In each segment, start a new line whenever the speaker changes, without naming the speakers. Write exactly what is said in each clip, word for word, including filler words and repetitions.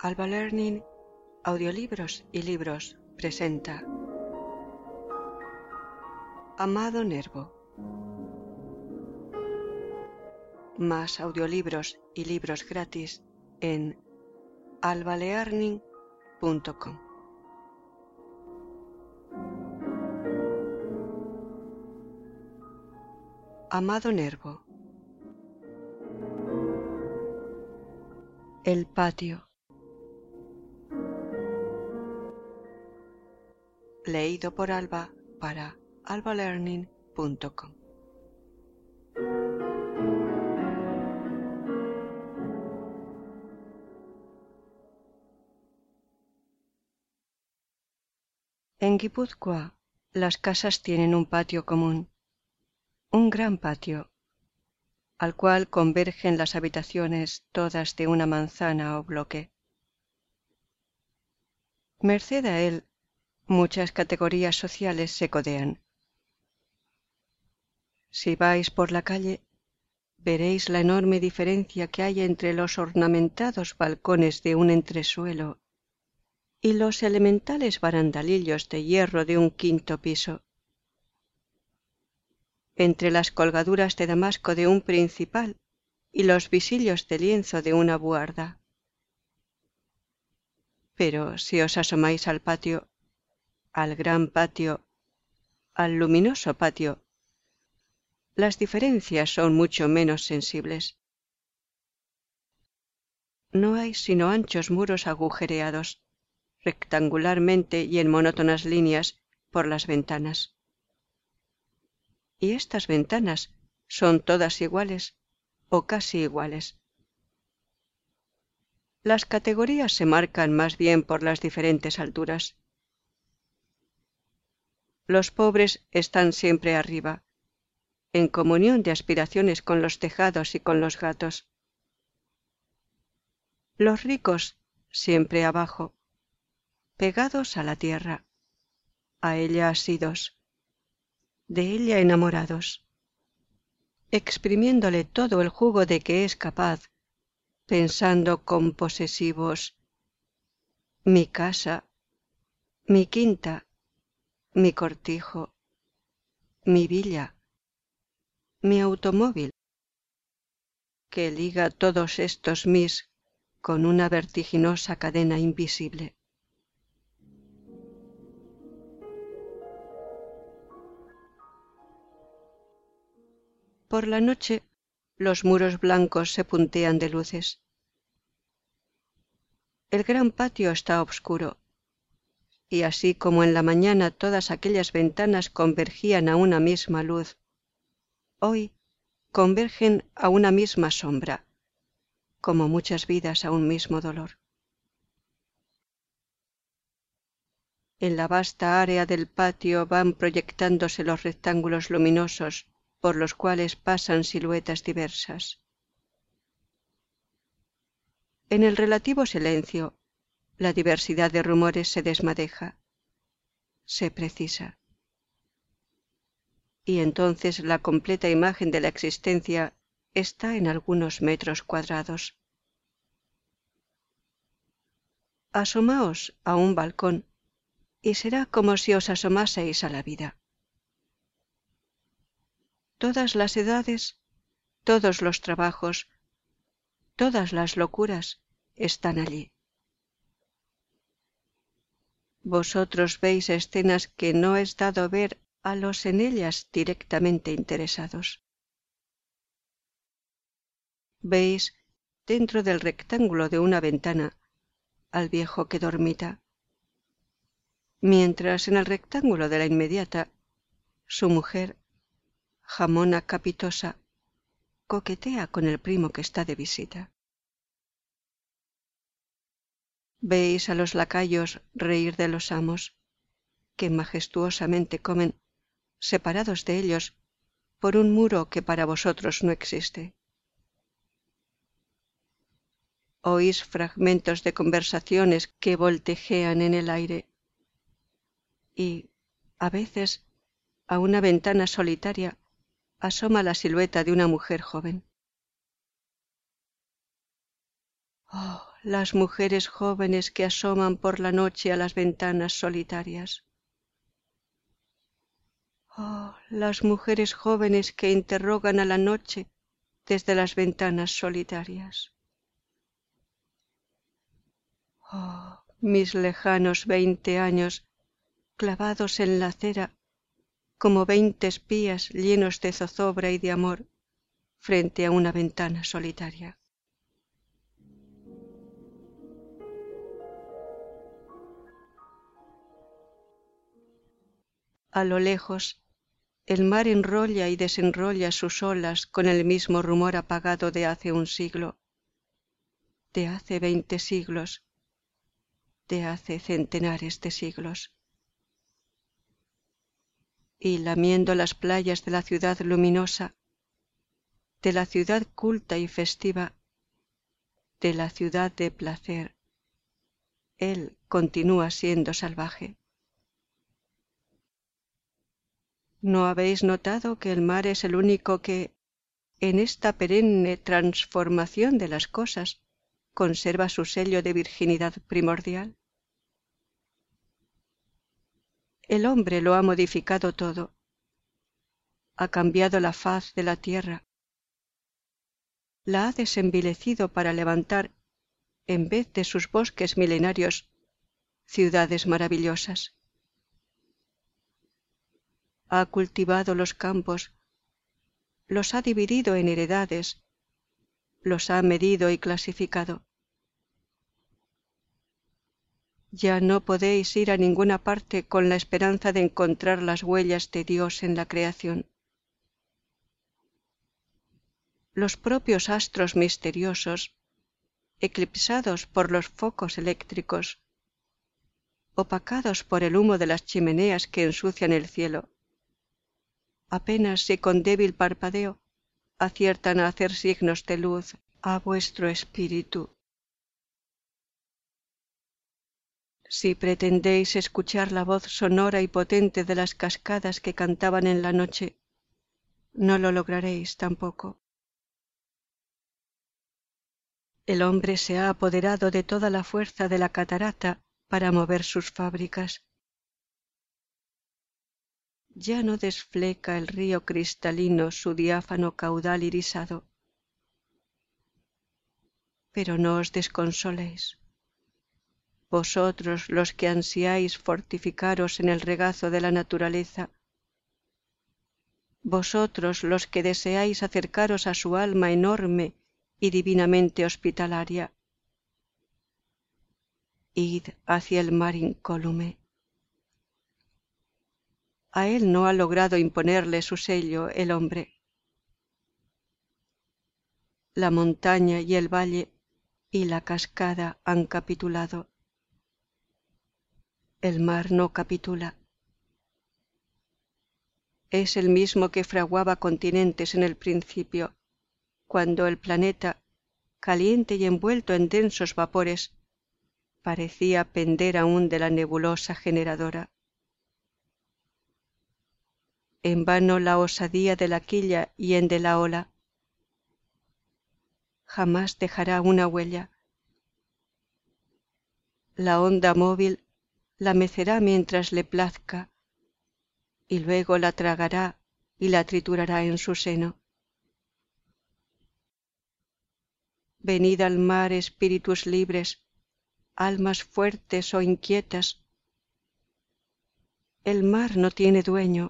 Alba Learning, Audiolibros y Libros presenta Amado Nervo. Más audiolibros y libros gratis en alba learning punto com. Amado Nervo. El patio. Leído por Alba para alba learning punto com. En Guipúzcoa, las casas tienen un patio común, un gran patio, al cual convergen las habitaciones todas de una manzana o bloque. Merced a él, muchas categorías sociales se codean. Si vais por la calle, veréis la enorme diferencia que hay entre los ornamentados balcones de un entresuelo y los elementales barandalillos de hierro de un quinto piso, entre las colgaduras de damasco de un principal y los visillos de lienzo de una buharda. Pero si os asomáis al patio, al gran patio, al luminoso patio, las diferencias son mucho menos sensibles. No hay sino anchos muros agujereados, rectangularmente y en monótonas líneas, por las ventanas. Y estas ventanas son todas iguales o casi iguales. Las categorías se marcan más bien por las diferentes alturas. Los pobres están siempre arriba, en comunión de aspiraciones con los tejados y con los gatos. Los ricos siempre abajo, pegados a la tierra, a ella asidos, de ella enamorados, exprimiéndole todo el jugo de que es capaz, pensando con posesivos: mi casa, mi quinta, mi cortijo, mi villa, mi automóvil, que liga todos estos mis con una vertiginosa cadena invisible. Por la noche, los muros blancos se puntean de luces. El gran patio está obscuro, y así como en la mañana todas aquellas ventanas convergían a una misma luz, hoy convergen a una misma sombra, como muchas vidas a un mismo dolor. En la vasta área del patio van proyectándose los rectángulos luminosos por los cuales pasan siluetas diversas. En el relativo silencio, la diversidad de rumores se desmadeja, se precisa. Y entonces la completa imagen de la existencia está en algunos metros cuadrados. Asomaos a un balcón y será como si os asomaseis a la vida. Todas las edades, todos los trabajos, todas las locuras están allí. Vosotros veis escenas que no es dado ver a los en ellas directamente interesados. Veis, dentro del rectángulo de una ventana, al viejo que dormita, mientras en el rectángulo de la inmediata, su mujer, jamona capitosa, coquetea con el primo que está de visita. Veis a los lacayos reír de los amos, que majestuosamente comen, separados de ellos por un muro que para vosotros no existe. Oís fragmentos de conversaciones que voltejean en el aire y, a veces, a una ventana solitaria asoma la silueta de una mujer joven. Oh, las mujeres jóvenes que asoman por la noche a las ventanas solitarias. Oh, las mujeres jóvenes que interrogan a la noche desde las ventanas solitarias. Oh, mis lejanos veinte años clavados en la acera como veinte espías llenos de zozobra y de amor frente a una ventana solitaria. A lo lejos, el mar enrolla y desenrolla sus olas con el mismo rumor apagado de hace un siglo, de hace veinte siglos, de hace centenares de siglos. Y lamiendo las playas de la ciudad luminosa, de la ciudad culta y festiva, de la ciudad de placer, él continúa siendo salvaje. ¿No habéis notado que el mar es el único que, en esta perenne transformación de las cosas, conserva su sello de virginidad primordial? El hombre lo ha modificado todo, ha cambiado la faz de la tierra, la ha desenvilecido para levantar, en vez de sus bosques milenarios, ciudades maravillosas. Ha cultivado los campos, los ha dividido en heredades, los ha medido y clasificado. Ya no podéis ir a ninguna parte con la esperanza de encontrar las huellas de Dios en la creación. Los propios astros misteriosos, eclipsados por los focos eléctricos, opacados por el humo de las chimeneas que ensucian el cielo, apenas si con débil parpadeo aciertan a hacer signos de luz a vuestro espíritu. Si pretendéis escuchar la voz sonora y potente de las cascadas que cantaban en la noche, no lo lograréis tampoco. El hombre se ha apoderado de toda la fuerza de la catarata para mover sus fábricas. Ya no desfleca el río cristalino su diáfano caudal irisado. Pero no os desconsoléis. Vosotros los que ansiáis fortificaros en el regazo de la naturaleza, vosotros los que deseáis acercaros a su alma enorme y divinamente hospitalaria, id hacia el mar incólume. A él no ha logrado imponerle su sello el hombre. La montaña y el valle y la cascada han capitulado. El mar no capitula. Es el mismo que fraguaba continentes en el principio, cuando el planeta, caliente y envuelto en densos vapores, parecía pender aún de la nebulosa generadora. En vano la osadía de la quilla y en de la ola. Jamás dejará una huella. La onda móvil la mecerá mientras le plazca, y luego la tragará y la triturará en su seno. Venid al mar, espíritus libres, almas fuertes o inquietas. El mar no tiene dueño,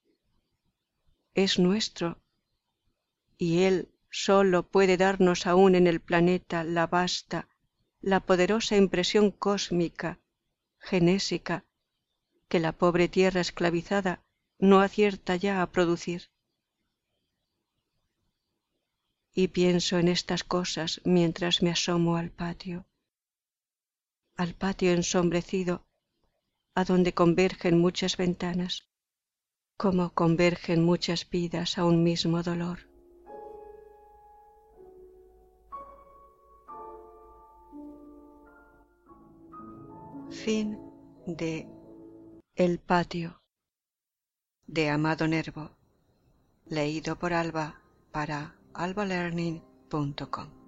es nuestro, y él solo puede darnos aún en el planeta la vasta, la poderosa impresión cósmica, genésica, que la pobre tierra esclavizada no acierta ya a producir. Y pienso en estas cosas mientras me asomo al patio, al patio ensombrecido, a donde convergen muchas ventanas, como convergen muchas vidas a un mismo dolor. Fin de El patio, de Amado Nervo, leído por Alba para alba learning punto com.